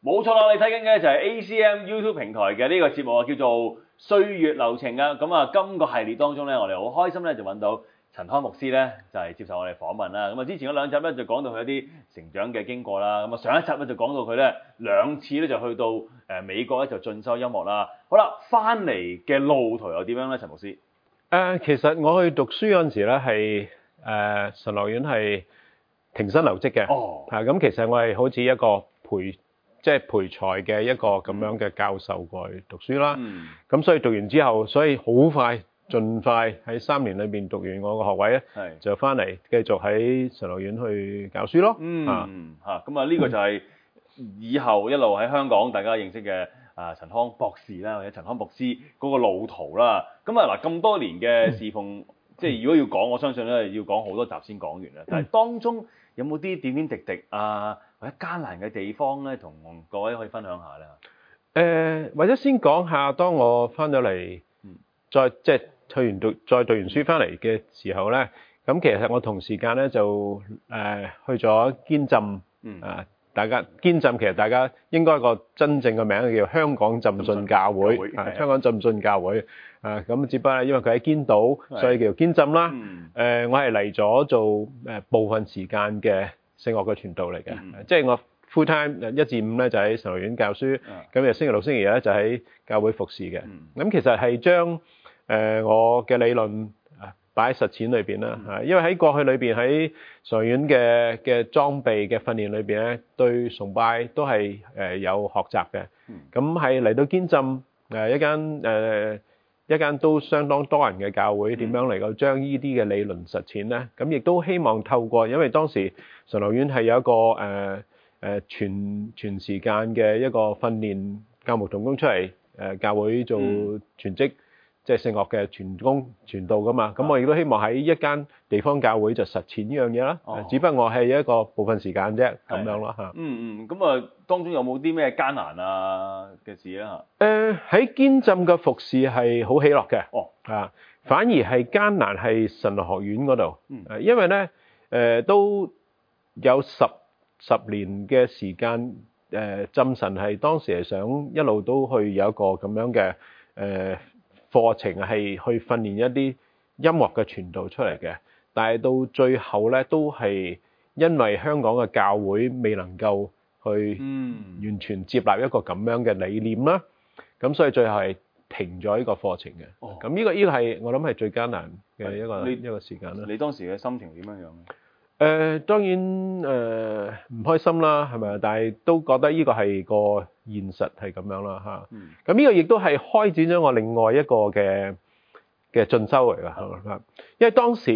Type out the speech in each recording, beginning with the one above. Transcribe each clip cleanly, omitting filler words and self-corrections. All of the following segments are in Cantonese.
冇錯啦，你睇緊嘅就係 ACM YouTube 平台嘅呢個節目啊，叫做《歲月流情》啊。咁啊，今個系列當中咧，我哋好開心咧，就揾到陳康牧師咧，就係接受我哋訪問啦。咁啊，之前嗰兩集咧就講到佢一啲成長嘅經過啦。咁啊，上一集咧就講到佢咧兩次咧就去到美國咧就進修音樂啦。好啦，翻嚟嘅路途又點樣咧，陳牧師？ 其實我去讀書嗰陣時咧係神學院係停薪留職嘅。 哦。 咁其實我係好似一個陪才嘅一個咁樣嘅教授過去讀書啦。咁所以讀完之後，所以好快，盡快喺3年裏邊讀完我個學位咧，就翻嚟繼續喺神學院去教書咯。 咁啊呢個就係以後一路喺香港大家認識嘅陳康博士啦，或者陳康牧師嗰個路途啦。咁啊嗱，咁多年嘅侍奉，即係如果要講，我相信咧要講好多集先講完啦。但係當中有冇啲點點滴滴啊，或者艱難嘅地方咧，同各位可以分享下咧？ 或者先講下，當我翻咗嚟，再讀完書翻嚟嘅時候咧，咁其實我同時間咧就去咗堅浸。大家堅浸其實大家應該個真正嘅名叫香港浸信教會，香港浸信教會。咁只不過因為佢喺堅島，所以叫做堅浸啦。我係嚟咗做部分時間嘅聖樂嘅傳道嚟嘅，即係我 full time 1至5咧就喺神學院教書，咁就星期六星期日咧就喺教會服侍嘅。咁其實係將我嘅理論擺喺實踐裏邊啦，因為喺過去裏邊喺神學院嘅裝備嘅訓練裏邊咧，對崇拜都係有學習嘅。咁係嚟到堅浸一間都相當多人嘅教會，點樣嚟到將呢啲嘅理論實踐咧？咁亦都希望透過，因為當時神學院係有一個全時間嘅一個訓練教牧同工出嚟教會做全職。即係聖樂嘅傳道噶嘛，咁我亦都希望喺一間地方教會就實踐呢樣嘢啦。只不過我係一個部分時間啫，咁樣咯嚇。 咁啊，當中有冇啲咩艱難啊嘅事啊？ 喺堅浸嘅服侍係好喜樂嘅。反而係艱難係神學院嗰度。因為咧都有十年嘅時間，浸神係當時係想一路都去有一個咁樣嘅課程係去訓練一啲音樂嘅傳道出嚟嘅，但係到最後咧都係因為香港嘅教會未能夠去完全接納一個咁樣嘅理念啦，咁所以最後係停咗呢個課程嘅。咁呢個係我諗係最艱難嘅一個時間啦。 你當時嘅心情點樣樣？ 當然唔開心啦，係咪？但係都覺得呢個係個現實係咁樣啦嚇。咁呢個亦都係開展咗我另外一個嘅進修嚟㗎。因為當時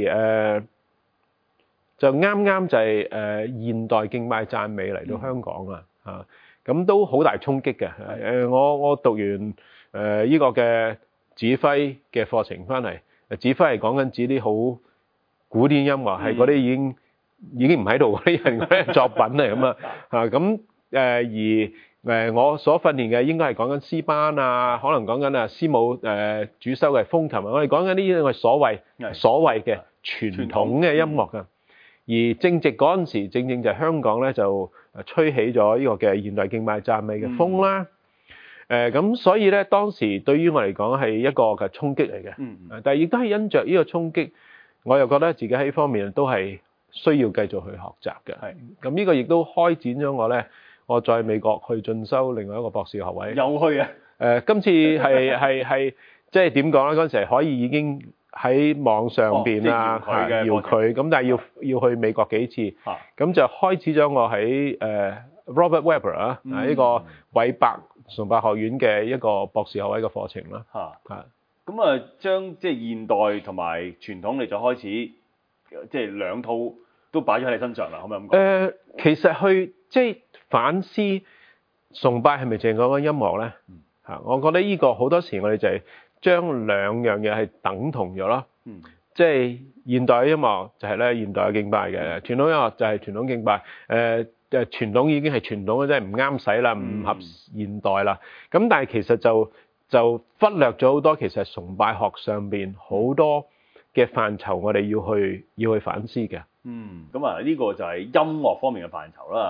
就啱就係現代敬拜讚美嚟到香港啊嚇，咁都好大衝擊嘅。我讀完呢個嘅指揮嘅課程翻嚟，指揮係講緊指啲好古典音樂，係嗰啲已經唔喺度嗰啲人嘅作品嚟咁啊嚇。咁而我所訓練嘅應該係講緊詩班啊，可能講緊師母主修嘅風琴啊，我哋講緊呢啲係所謂嘅傳統嘅音樂㗎。而正值嗰陣時，正就係香港咧就吹起咗呢個嘅現代敬拜讚美嘅風啦。咁所以咧當時對於我嚟講係一個嘅衝擊嚟嘅。但係亦都係因着呢個衝擊，我又覺得自己喺呢方面都係需要繼續去學習嘅。咁呢個亦都開展咗我咧，我在美國去進修另外一個博士學位。 又去啊？ 今次係即係點講咧？嗰陣時係可以已經喺網上邊啊，遙距咁，但係要去美國幾次，咁就開始咗我喺Robert Webber 啊呢個韋伯崇拜學院嘅一個博士學位嘅課程啦。 咁啊，將即係現代同埋傳統，你就開始即係兩套都擺咗喺你身上啦，可唔可以咁講？ 其實去即係反思崇拜係咪淨係講緊音樂咧？我覺得呢個好多時我哋就係將兩樣嘢係等同咗咯。即係現代音樂就係咧現代嘅敬拜嘅，傳統音樂就係傳統敬拜。傳統已經係傳統嘅，即係唔啱使啦，唔合現代啦。咁但係其實就忽略咗好多，其實崇拜學上邊好多嘅範疇，我哋要去反思嘅。 咁啊呢個就係音樂方面嘅範疇啦。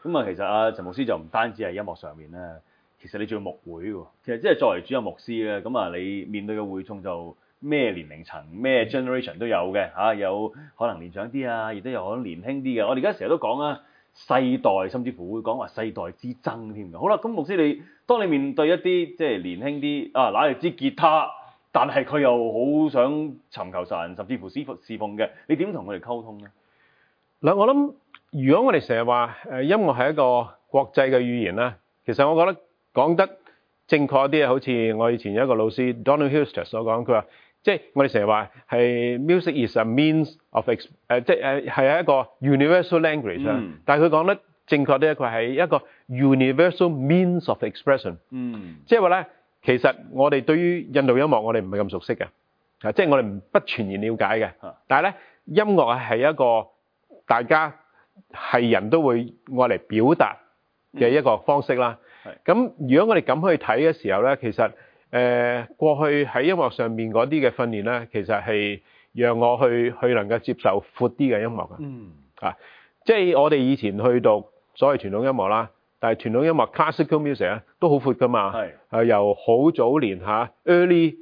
咁啊，其實陳牧師就唔單止係音樂上面咧，其實你仲要牧會喎。其實即係作為主任牧師咧，咁啊，你面對嘅會眾就咩年齡層、咩 generation 都有嘅嚇，有可能年長啲啊，亦都有可能年輕啲嘅。我哋而家成日都講啊，世代甚至乎會講話世代之爭添嘅。好啦，咁牧師當你面對一啲即係年輕啲拿嚟支吉他，但係佢又好想尋求神，甚至乎侍奉嘅，你點同佢哋溝通咧？ 嗱，我諗如果我哋成日話音樂係一個國際嘅語言啦，其實我覺得講得正確啲啊，好似我以前有一個老師 Donald Hillster 所講，佢話即係我哋成日話係 music is a means of 即係一個 universal language 啦。但係佢講得正確啲，佢係一個 universal means of expression。即係話咧，其實我哋對於印度音樂我哋唔係咁熟悉嘅，即係我哋不全然了解嘅。但係咧，音樂係一個大家係人都會愛嚟表達嘅一個方式啦。咁如果我哋咁去睇嘅時候咧，其實過去喺音樂上面嗰啲嘅訓練咧，其實係讓我去能夠接受闊啲嘅音樂嘅。即係我哋以前去讀所謂傳統音樂啦，但係傳統音樂 classical music 咧都好闊噶嘛。由好早年early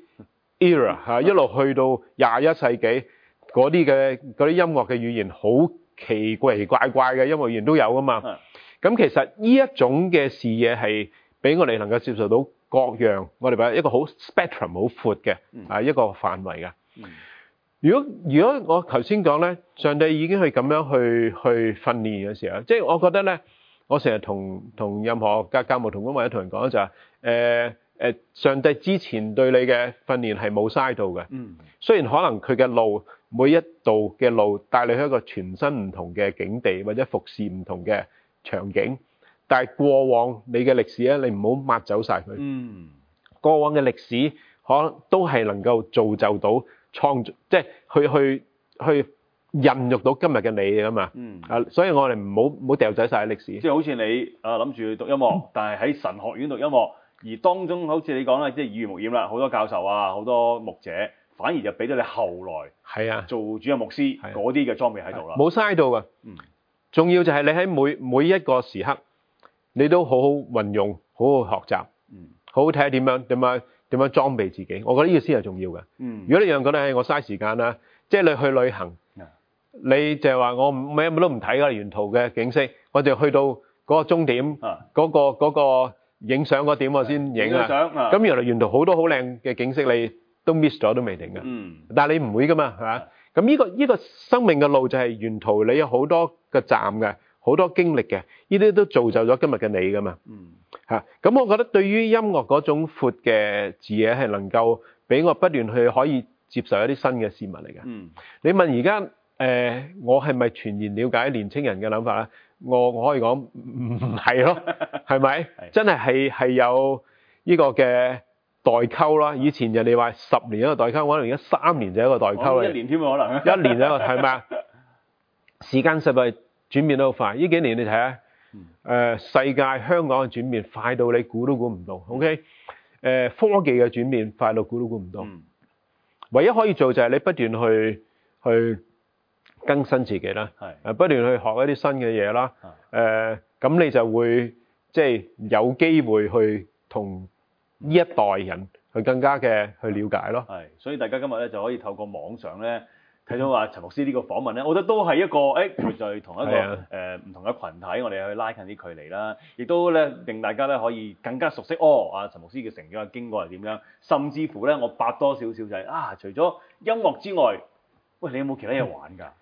era 一路去到21世紀嗰啲音樂嘅語言，好奇怪怪嘅音樂語言都有噶嘛。咁其實呢一種嘅視野係俾我哋能夠接受到各樣，我哋話一個好 spectrum 好闊嘅一個範圍嘅。如果我頭先講咧，上帝已經係咁樣去訓練嘅時候，即係我覺得咧，我成日同任何教牧同工或者同人講就係上帝之前對你嘅訓練係冇嘥到嘅。雖然可能佢嘅路每一度嘅路帶你去一個全新唔同嘅境地，或者服侍唔同嘅場景，但係過往你嘅歷史咧，你唔好抹走晒佢。過往嘅歷史可能都係能夠造就到創造，即係去孕育到今日嘅你啊嘛。所以我哋唔好掉仔晒歷史。 即係好似你諗住讀音樂，但係喺神學院讀音樂，而當中好似你講啦，即係耳濡目染啦，好多教授好多牧者，反而就俾咗你後來做主任牧師嗰啲嘅裝備喺度啦。 冇嘥到㗎。重要就係你喺每一個時刻，你都好好運用，好好學習，好好睇下點樣裝備自己。我覺得呢個先係重要嘅。如果你樣覺得我嘥時間啦，即係你去旅行，你就係話我咩都唔睇㗎，沿途嘅景色，我就去到嗰個終點，嗰個影相嗰點我先影啊。咁原來沿途好多好靚嘅景色，你都 miss 咗都未定㗎。但係你唔會㗎嘛，係嘛？咁呢個生命嘅路就係沿途你有好多個站嘅，好多經歷嘅，呢啲都造就咗今日嘅你㗎嘛。咁我覺得對於音樂嗰種闊嘅視野係能夠俾我不斷去可以接受一啲新嘅事物嚟嘅。你問而家我係咪全然了解年青人嘅諗法咧？我可以講唔係咯，係咪？真係有呢個嘅代溝啦。以前人哋話10年一個代溝，可能而家3年就一個代溝啦。 1年添可能。 1年一個係咪啊？時間實在轉變得好快。呢幾年你睇下，世界香港嘅轉變快到你估都估唔到。OK，科技嘅轉變快到估都估唔到。唯一可以做就係你不斷去更新自己啦，不斷去學一啲新嘅嘢啦。咁你就會即係有機會去同呢一代人去更加嘅去了解咯。 所以大家今日咧就可以透過網上咧睇到話陳牧師呢個訪問咧，我覺得都係一個佢就係同一個唔同嘅群體，我哋去拉近啲距離啦，亦都咧令大家咧可以更加熟悉陳牧師嘅成長嘅經過係點樣，甚至乎咧我百多少少就係除咗音樂之外，喂，你有冇其他嘢玩㗎？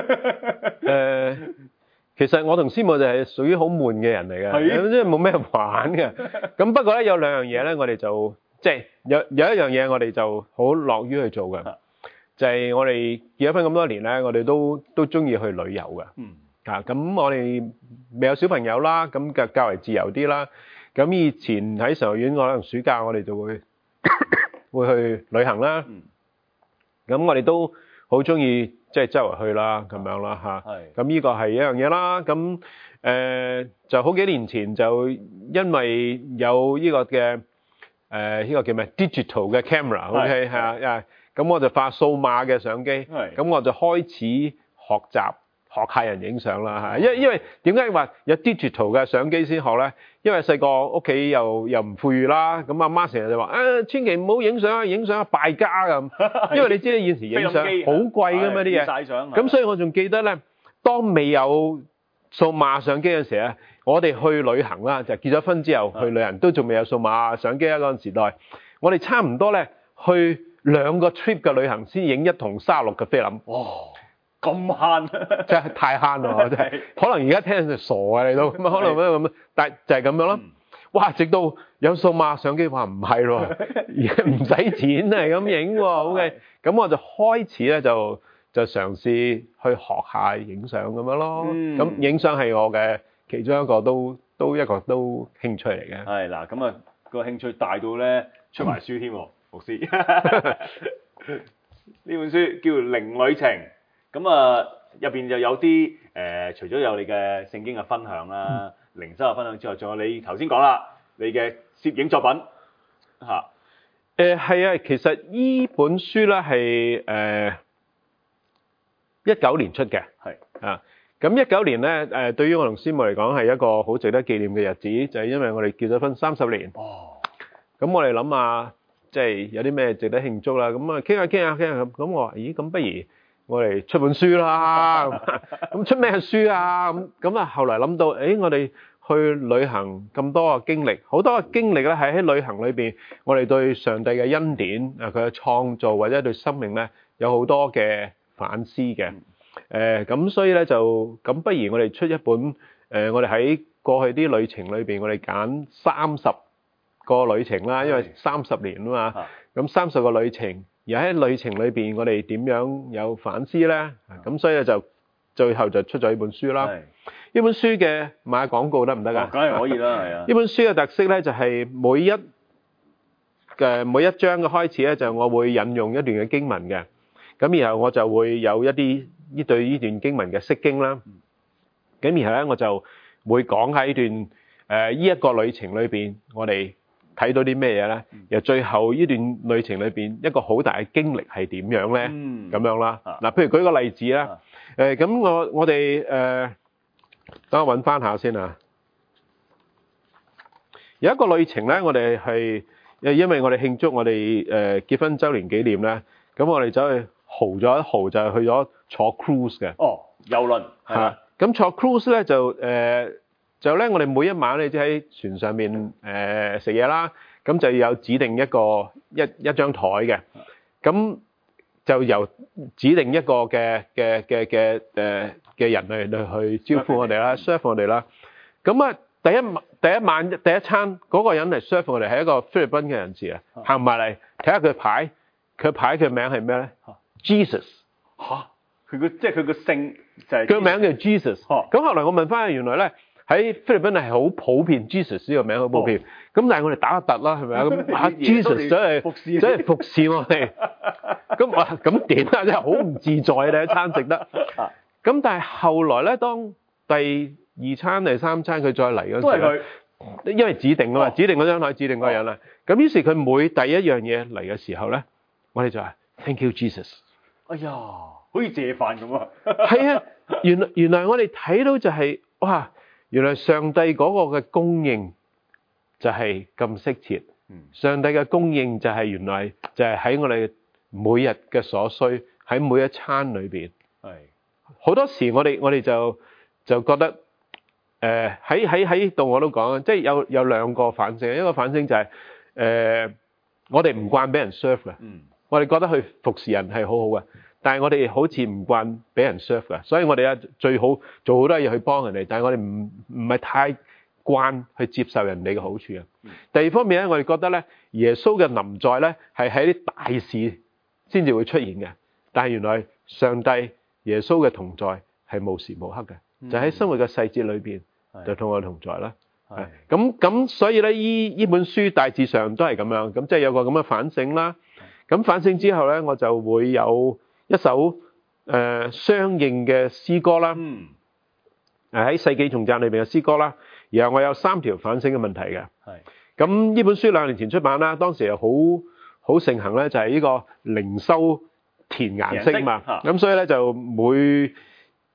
其實我同師母就係屬於好悶嘅人嚟嘅，即係冇咩玩嘅。咁不過咧有兩樣嘢咧，我哋就即係有一樣嘢我哋就好樂於去做嘅，就係我哋結咗婚咁多年咧，我哋都中意去旅遊嘅。咁我哋未有小朋友啦，咁較為自由啲啦。咁以前喺神學院，可能暑假我哋就會去旅行啦。咁我哋都好中意即係周圍去啦，咁樣啦咁呢個係一樣嘢啦。咁就好幾年前就因為有呢個嘅呢個叫咩 digital 嘅 camera，OK 咁我就發數碼嘅相機，咁我就開始學習學下人影相啦嚇，因為點解話有 digital 嘅相機先學咧？因為細個屋企又唔富裕啦，咁阿媽成日就話千祈唔好影相啊，影相啊敗家咁。因為你知咧，現時影相好貴㗎嘛啲嘢， 晒相。 咁所以我仲記得咧，當未有數碼相機嘅時候咧，我哋去旅行啦，就結咗婚之後去旅行都仲未有數碼相機啊嗰陣時代，我哋差唔多咧去2個 trip 嘅旅行先影一筒36嘅菲林。 哇！咁慳， 真係太慳啦！真係，可能而家聽就傻啊你都，咁可能咁，但係就係咁樣咯。哇！直到有數碼相機話唔係咯，而家唔使錢係咁影喎。OK，咁我就開始咧就嘗試去學下影相咁樣咯。咁影相係我嘅其中一個都興趣嚟嘅。 係嗱，咁啊個興趣大到咧出埋書添喎，牧師。呢本書叫《靈旅程》。咁啊，入邊就有啲除咗有你嘅聖經嘅分享啦、靈修嘅分享之外，仲有你頭先講啦，你嘅攝影作品嚇。 係啊，其實依本書咧係19年出嘅。係啊，咁19年咧對於我同師母嚟講係一個好值得紀念嘅日子，就係因為我哋結咗婚30年。哦。咁我哋諗下，即係有啲咩值得慶祝啦？咁啊傾下咁，我話咦，咁不如我哋出本書啦，咁出咩書啊？咁啊，後來諗到，我哋去旅行咁多嘅經歷，好多嘅經歷咧，係喺旅行裏邊，我哋對上帝嘅恩典啊，佢嘅創造或者對生命咧，有好多嘅反思嘅。咁所以咧就咁，不如我哋出一本我哋喺過去啲旅程裏邊，我哋揀30個旅程啦，因為30年啊嘛，咁30個旅程。而喺旅程裏邊，我哋點樣有反思咧？咁所以就最後就出咗呢本書啦。呢本書嘅買廣告得唔得㗎？ 梗係可以啦，係啊。呢本書嘅特色咧，就係每一章嘅開始咧，就我會引用一段嘅經文嘅。咁然後我就會有一啲對呢段經文嘅釋經啦。咁然後咧，我就會講喺呢段呢一個旅程裏邊，我哋睇到啲咩嘢咧？由最後呢段旅程裏邊一個好大嘅經歷係點樣咧？咁樣啦。嗱，譬如舉個例子啦。咁我哋等我揾翻下先啊。有一個旅程咧，我哋係因為我哋慶祝我哋結婚週年紀念咧，咁我哋走去豪咗一豪，就係去咗坐 cruise 嘅。 哦，郵輪係。 咁坐 cruise 咧就咧，我哋每一晚咧即喺船上面食嘢啦，咁就要有指定一張台嘅，咁就由指定一個嘅人去招呼我哋啦，serve 我哋啦。咁啊，第一晚第一餐嗰個人嚟 serve 我哋係一個菲律賓嘅人士啊，行埋嚟睇下佢牌，佢名係咩咧 ？Jesus 嚇，即係佢個姓就係佢個名叫 Jesus。咁後來我問翻，原來咧。喺菲律賓係好普遍 Jesus 呢個名好普遍，咁但係我哋打一突啦，係咪啊？咁 Jesus 真係服侍我哋，咁點啊？真係好唔自在啊！第一餐食得，咁但係後來咧，當第2餐、第3餐佢再嚟嗰時候，因為指定啊嘛，指定嗰張台，指定嗰個人啦。咁於是佢每第一樣嘢嚟嘅時候咧，我哋就話 Thank you Jesus。 哎呀，好似謝飯咁啊！ 係啊，原來我哋睇到就係哇！原來上帝嗰個嘅供應就係咁適切，上帝嘅供應就係原來就係喺我哋每日嘅所需，喺每一餐裏邊。係好多時我哋就覺得喺度我都講，即係有2個反省，一個反省就係我哋唔慣俾人 serve 嘅，我哋覺得去服侍人係好好嘅。但係我哋好似唔慣俾人 serve 嘅，所以我哋最好做好多嘢去幫人哋，但係我哋唔係太慣去接受人哋嘅好處嘅。第二方面咧，我哋覺得咧，耶穌嘅臨在咧係喺啲大事先至會出現嘅，但係原來上帝耶穌嘅同在係無時無刻嘅，就喺生活嘅細節裏邊就同我同在啦。咁所以咧，呢本書大致上都係咁樣，咁即係有個咁嘅反省啦。咁反省之後咧，我就會有一首相應嘅詩歌啦，喺世紀重讚裏邊嘅詩歌啦，然後我有3條反省嘅問題嘅。咁呢本書2年前出版啦，當時又好盛行咧，就係呢個靈修填顏色嘛。咁所以咧就每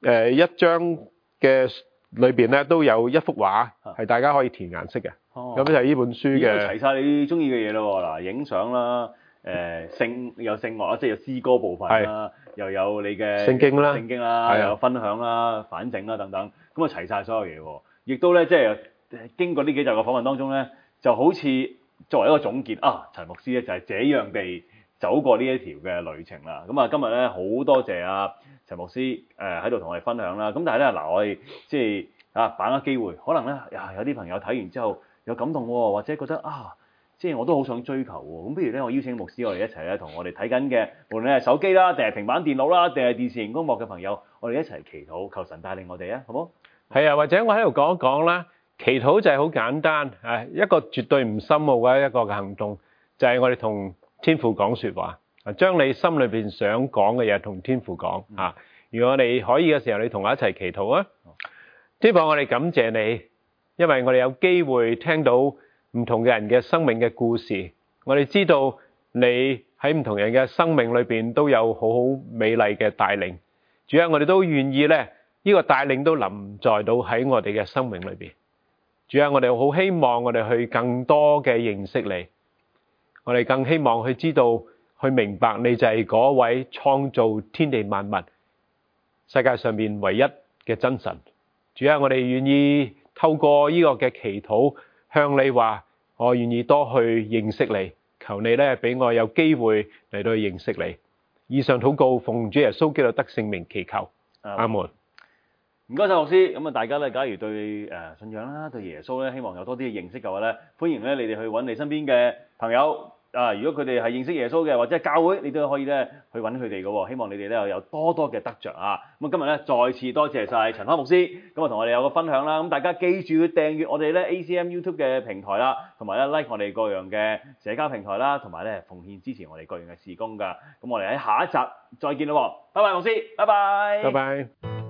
一張嘅裏邊咧都有一幅畫，係大家可以填顏色嘅。咁就係呢本書嘅。 齊晒你中意嘅嘢咯喎！嗱，影相啦，有聖樂啦，即係有詩歌部分啦，又有你嘅聖經啦， 又有分享啦、反省啦等等，咁啊齊晒所有嘢喎。亦都咧即係經過呢幾集嘅訪問當中咧，就好似作為一個總結啊，陳牧師咧就係這樣地走過呢一條嘅旅程啦。咁啊今日咧好多謝啊陳牧師喺度同我哋分享啦。咁但係咧嗱，我哋即係把握機會，可能咧有啲朋友睇完之後有感動喎，或者覺得即係我都好想追求喎。咁不如咧，我邀請牧師我哋一齊咧，同我哋睇緊嘅，無論你係手機啦，定係平板電腦啦，定係電視熒光幕嘅朋友，我哋一齊祈禱，求神帶領我哋啊，好唔好？ 係啊，或者我喺度講一講啦。祈禱就係好簡單，一個絕對唔深奧嘅一個嘅行動，就係我哋同天父講説話，將你心裏邊想講嘅嘢同天父講啊。如果你可以嘅時候，你同我一齊祈禱啊！天父，我哋感謝你，因為我哋有機會聽到唔同嘅人嘅生命嘅故事，我哋知道你喺唔同人嘅生命裏邊都有好好美麗嘅帶領。主啊，我哋都願意咧，呢個帶領都臨在到喺我哋嘅生命裏邊。主啊，我哋好希望我哋去更多嘅認識你，我哋更希望去知道、去明白你就係嗰位創造天地萬物、世界上面唯一嘅真神。主啊，我哋願意透過呢個嘅祈禱向你話，我願意多去認識你，求你咧俾我有機會嚟到去認識你。以上禱告奉主耶穌基督得聖名祈求，阿門。 唔該晒牧師，咁啊大家咧，假如對信仰啦、對耶穌咧，希望有多啲嘅認識嘅話咧，歡迎咧你哋去揾你身邊嘅朋友如果佢哋係認識耶穌嘅，或者係教會，你都可以咧去揾佢哋嘅喎。希望你哋咧有多多嘅得着啊！咁今日咧再次多謝晒陳康牧師，咁啊同我哋有個分享啦。咁大家記住要訂閱我哋咧 ACM YouTube 嘅平台啦，同埋咧 like 我哋各樣嘅社交平台啦，同埋咧奉獻支持我哋各樣嘅事工㗎。咁我哋喺下一集再見咯，拜拜，牧師，拜拜， 拜拜。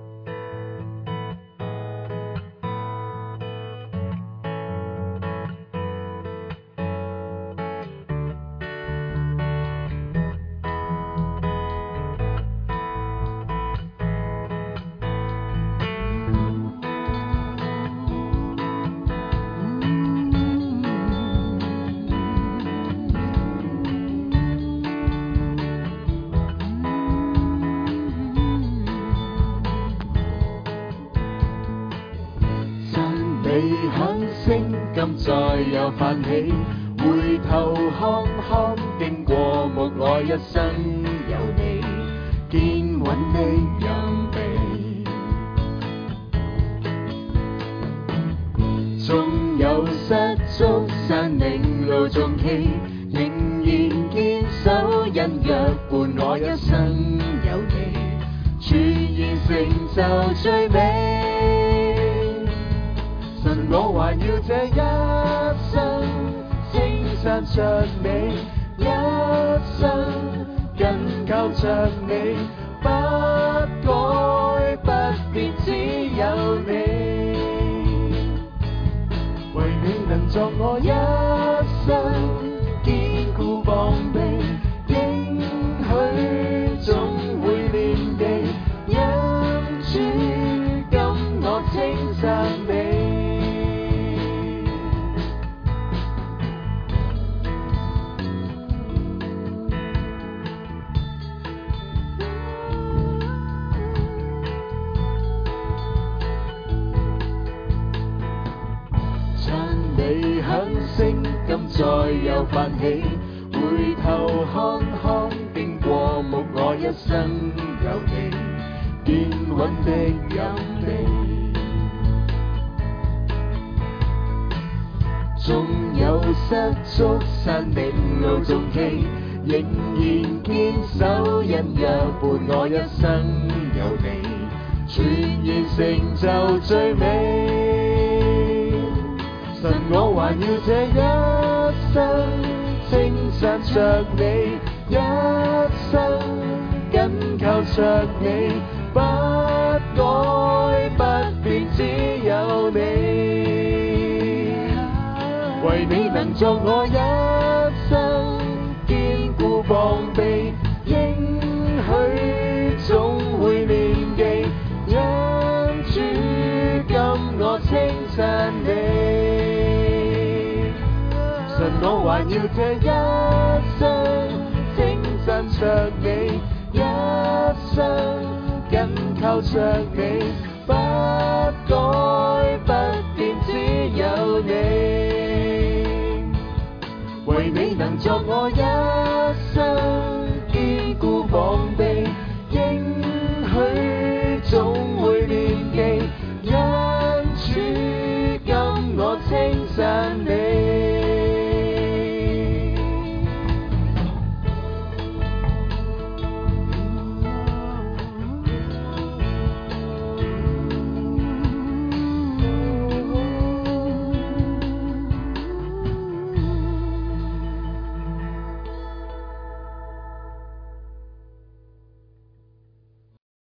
再又泛起，回頭看看，經過牧愛一生有你，堅穩的蔭庇。縱有失足，山嶺路縱崎，仍然堅守，因約伴我一生有你，全然成就最美。神，我還要這一生稱讚着你，一生緊靠着你，不改不變，只有你。為你能作我一生堅固膀臂，應許總會念記，因主今我稱讚你。再又泛起，回頭看看，經過牧我一生有你，堅穩的蔭庇。縱有失足，山嶺路縱崎，仍然堅守，因約伴我一生有你，全然成就最美。神，我還要這一生稱讚着你，一生緊靠着你，不改不變，只有你。為你能作我一生堅固膀臂，應許總會念記。 稱讚你。神，我還要這一生稱讚着你，一生緊靠着你，不改不